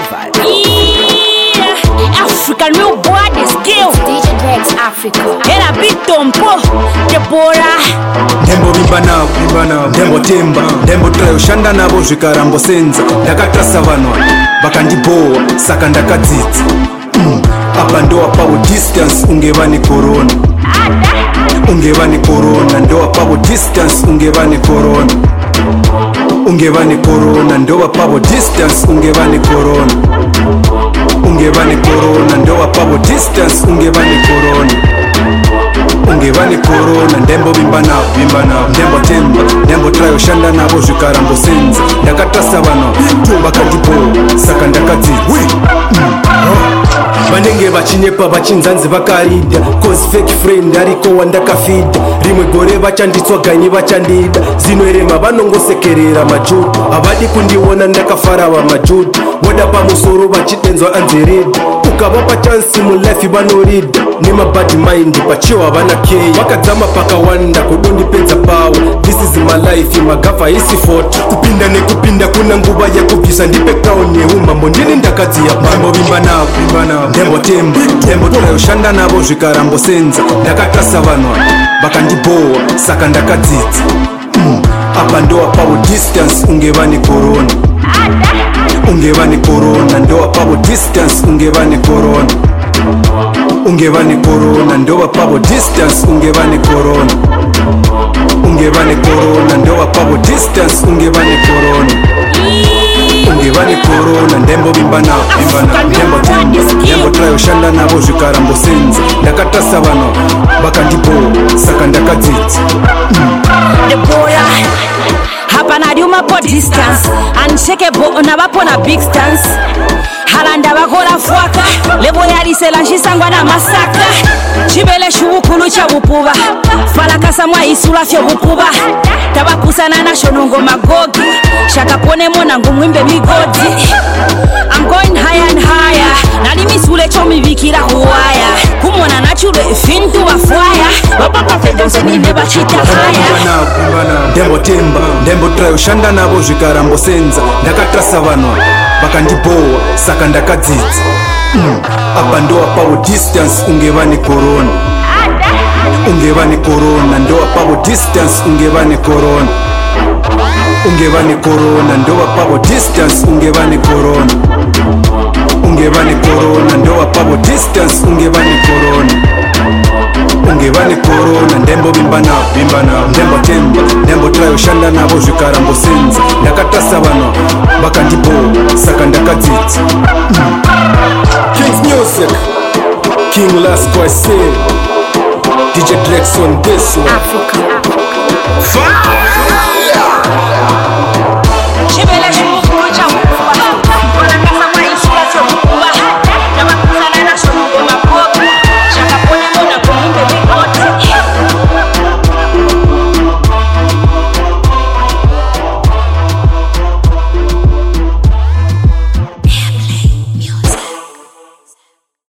Festival. Yeah, African new boy, the skill. DJ Drex Africa. Era big tompo, Deborah. Ndembo bimba nabo, ndembo temba, ndembo trayo shanda nabo zvikarambo senza. Ndakatrasa vanhu vakandibowa saka ndakadzidza. Apa ndo apawo distance ungeva ni corona. Ungeva ni corona, ndo apawo distance ungeva ni corona. Ungeva ni corona, ndo apawo distance ungeva ni corona. Ungeva ni corona, ndo apawo distance ungeva ni corona. Ungeva ni corona, ndembo bimba nabo, ndembo temba, ndembo trayo shanda nabo zvikarambo senza. Ndakatrasa vanhu vakandibowa saka ndakadzidza. Vanenge vachinyepa vachinzanzi vakarida cause fake friend ariko wandakafida. Rimwe gore vachanditswaganyi vachandida. Zinoerema vanongosekerera majuda. Havadi kundiona ndakafara vamajuda. Voda pamusoro vachidenzwa anzirida. Ukavapa chansi mulife vanorida. Nemabad mind pachiwo havana kei. Vakadzama pakawanda kudondipedza power. This is my life magavha isi 40. Kupinda nekupinda kuna nguva yakubvisa. Ndipe crown yeumambo ndini ndakadziya pambo. Vimba navo ndembo temba, ndembo trayo shanda navo zvikarambo senza. Ndakatrasa vanhu vakandibowa saka ndakadzidza. Apa ndo apawo distance ungeva ni corona. Ungeva ni corona, ndo apawo distance ungeva ni corona. Ungeva ni corona, ndo apawo distance ungeva ni corona. Ungeva ni corona, ndo apawo distance ungeva ni corona. Ungeva ni corona, ndembo bimba nabo, ndembo temba, ndembo trayo shanda nabo zvikarambo senza. Ndakatrasa vanhu vakandibowa saka ndakadzidza. Deborah, hapana diuma po distance. Unshakable navapo na big stance. Halanda vakola fwaka. Levo yalisela shisangwa na masaka. Chibele shuvukulu cha vupuva. Falakasa mwa isula fyo vupuva. Tabapusana na shonongo magogi. Shakapone mona ngumwimbe migodi. I'm going higher and higher. Nalimisule chomi vikira huwaya. Kumona nachule fintu wafwaya. Wapapa fedonse nine bachita haya. Ndembo temba, ndembo trayo shanda nabo zvikarambo senza. Ndakatrasa vanhu vakandibowa saka ndakadzidza. Apa ndo apawo distance ungeva ni corona. Ungeva ni corona, ndo apawo distance ungeva ni corona. Ungeva ni corona, ndo apawo distance ungeva ni corona. Ungeva ni corona, ndo apawo distance ungeva ni corona. Ungeva ni corona, ndembo bimba nabo, ndembo temba, ndembo trayo shanda nabo zvikarambo senza. Ndakatrasa vanhu vakandibowa saka ndakadzidza. King's music, King Last Kwasi, DJ Drex on this one. Africa. Fire!